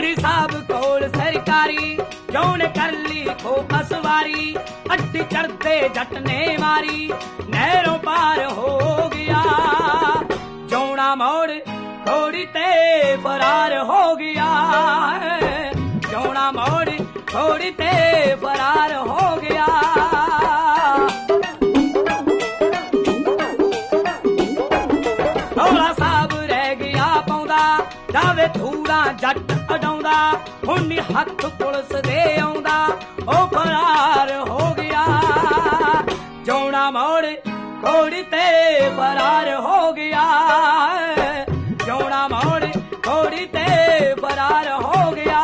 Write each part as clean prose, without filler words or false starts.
मंत्री साहब कोल सरकारी जौन कर ली खो असवारी अड्डी चढ़ते जट ने मारी नहरों पार हो गया जौना मोड़ घोड़ी ते फरार हो गया जौना मोड़ घोड़ी ते फरार हो गया ढोला साहब रह गया पाउंदा जावे थूड़ा जट अडाउंदा हुनी हथ पुलिस दे आउंदा ओ फरार हो गया जौना मोड़ घोड़ी ते फरार हो गया जौना मोड़ घोड़ी ते फरार हो गया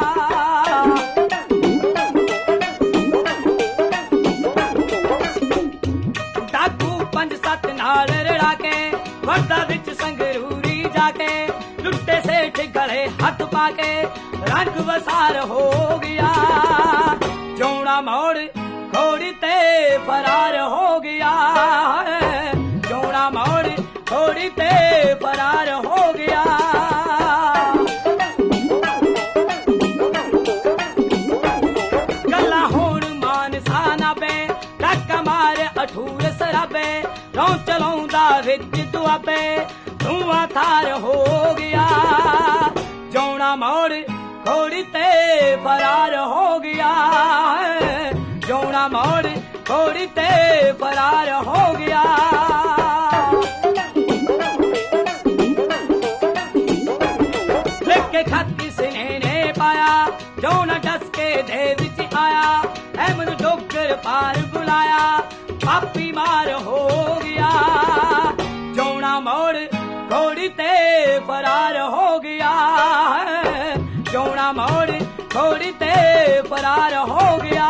डाकू 5-7 नाल रड़ा के वर्दा विच संगरूरी जाके लुट्टे सेठ गले हाथ पाके रंग वसार हो गया जौना मोड़ घोड़ी ते फरार हो गया जौना मोड़ घोड़ी ते फरार हो गया गल्ला हुण मानसा नाबे डाका मारे अठूर सराबे रौ चलाउंदा विच दुआबे धुआं थार हो गया जौना मोड़ घोड़ी ते फरार हो गया जौना मोड़ घोड़ी ते फरार हो गया लेके खत किसने ने पाया जौना डस के दे विच आया अहमद डोगर पार बुलाया पापी मार हो गया जौना मोड़ घोड़ी ते फरार हो गया जौना मोड़ घोड़ी ते फरार हो गया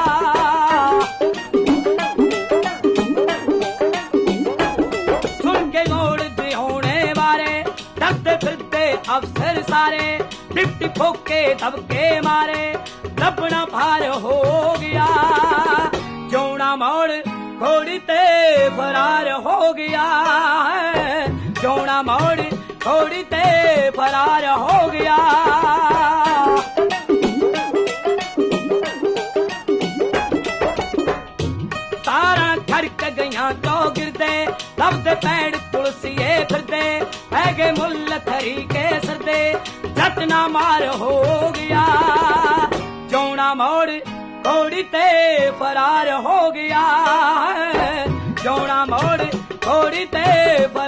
सुन के मोड़ दे होने वाले डरते फिरते अफसर सारे डिप्टी फोके दबके मारे दबना भार हो गया जौना मोड़ घोड़ी ते फरार हो गया जौना मोड़ घोड़ी ते फरार हो गया तारा खड़क गईयां तो गिरदे लभदे पैड़ तुलसीए फिरदे पैगे मुल थरी के सरदे जट ना मार हो गया जौना मोड़ घोड़ी ते फरार हो गया जौना मोड़ घोड़ी ते